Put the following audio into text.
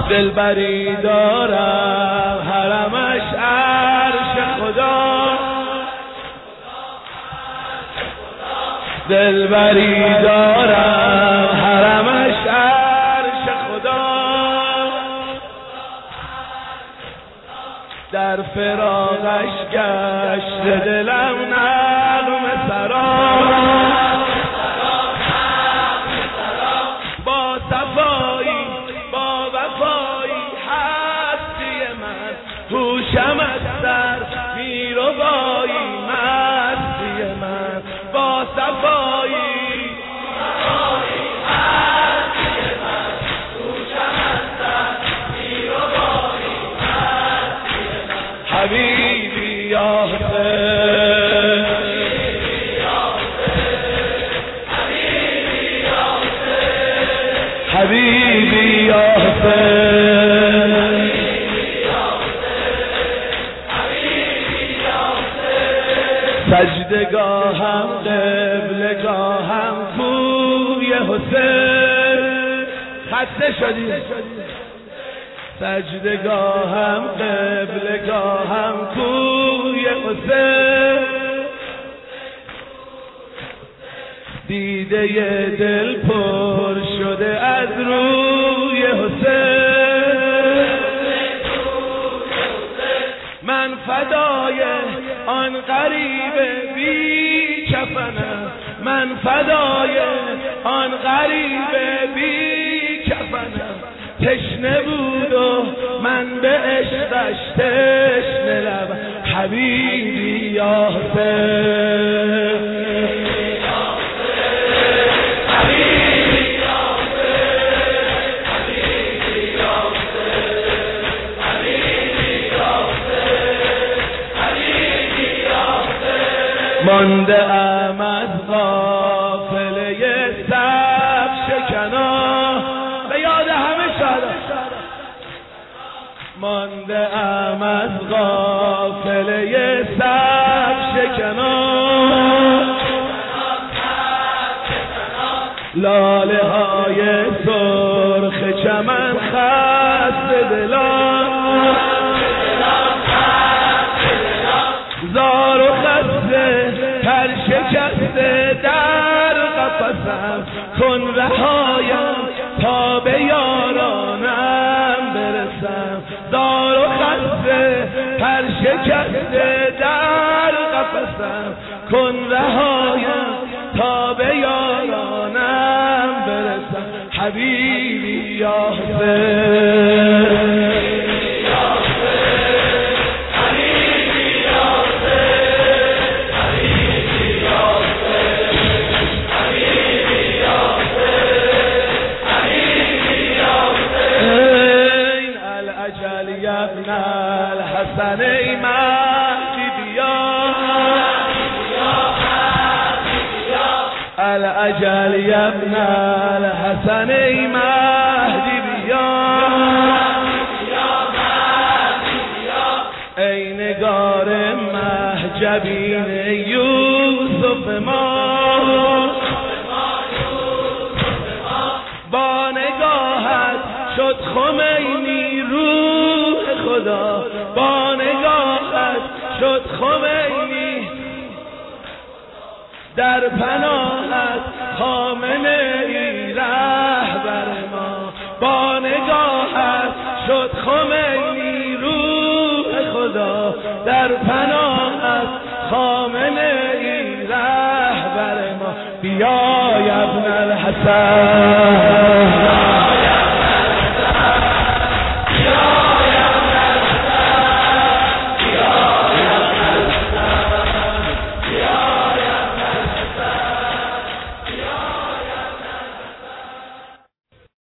دلبری دارم حرمش عرش خدا، دلبری دارم حرمش عرش خدا، در فراقش گشت دلم نغمه سرا، با صفایی با وفایی هستی من، هوشم از سر پیروایی مستی من، با صفایی هستی من، هوشم از سر پیروایی مستی من، حبیبی یا حسین، حبیبی یا حسین، سجدگاهم قبلگاهم کوی حسین، خسته شدی، سجدگاهم قبلگاهم کوی حسین، دیده دل پر شده از روی حسین، من فدای آن غریب بی کفنم، من فدای آن غریب بی کفنم، تشنه بود و من به عشقش تشنه لبم، حبیبی یا حسین، مانده ام از قافله صف شکنا، به یاد همه شهدا، مانده ام از قافله صف شکنا، لاله های سرخ چمن خسته دلان، زار و خسته پر شکسته در قفسم، کن رهایم تا به یارانم برسم، زار و خسته پر شکسته در قفسم، کن رهایم تا به یارانم برسم، حبیبی یا حسین، ابن الحسن ای مهدی بیا، الاجل یا ابن الحسن ای مهدی بیا، ای نگار محجبین یوسف ما، با نگاهت شد خمینی روح خدا، با نگاهت شد خمینی، در پناهت خامنه ای رهبر ما، با نگاهت شد خمینی روح خدا، در پناهت خامنه ای رهبر ما، بیا ابن الحسن،